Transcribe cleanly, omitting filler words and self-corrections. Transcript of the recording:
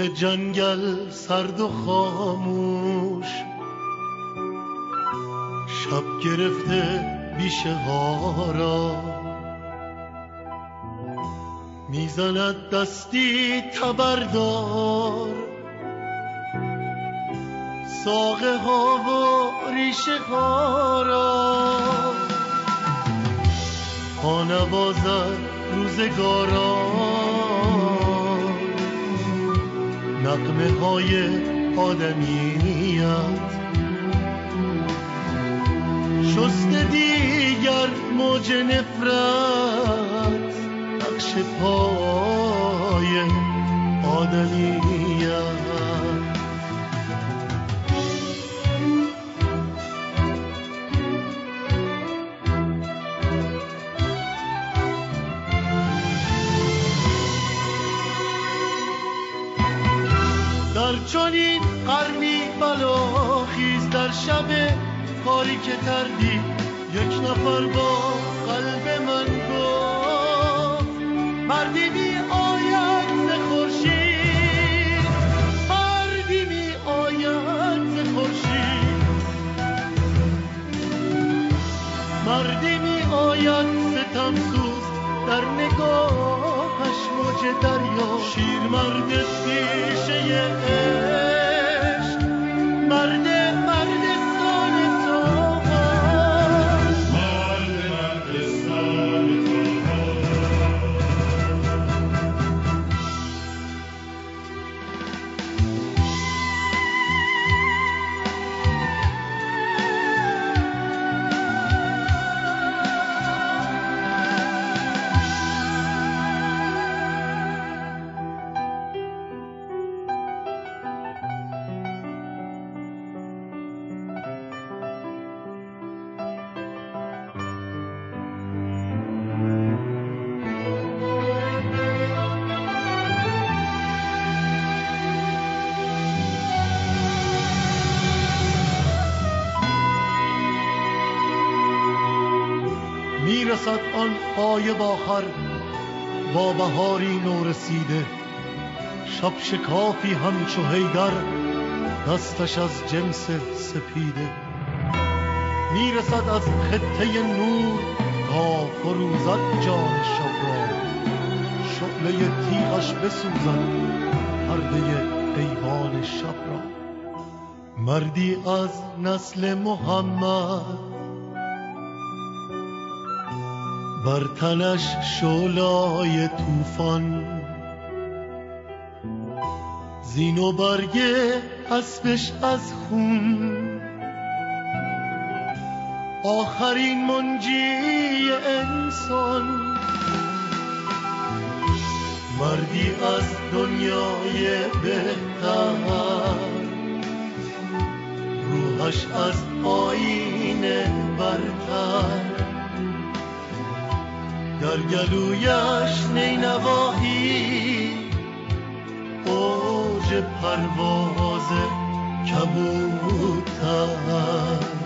جنگل سرد و خاموش، شب گرفته بیشه ها را، میزند دستی تبردار ساقه ها و ریشه ها را. پا نوازد روزگاران نغمه های آدمیت، شسته دیگر موج نفرت نقش پای آدمیت. در چنین قرنی بلاخیز در شب کاری که کردی، یک نفر با قلب من گفت مردی می آید ز خورشید، مردی می آید ز خورشید، مردی می آید ستمسوز در نگاهش موج دریا، شیر مرد پیشه عشق، مرد میرسد آن غایب آخر با بهاری نورسیده، شب شکافی همچو حیدر دستش از جنس سپیده، میرسد از خطه نور تا فروزد جان شب را، شعله تیغش بسوزد پرده ایوان شب را. مردی از نسل محمد بر تنش شعله‌های طوفان، زین و برگه اسبش از خون، آخرین منجی انسان. مردی از دنیای بهتر، روحش از آینه برتر، در گلویش نینواهی اوج پرواز کبوتر.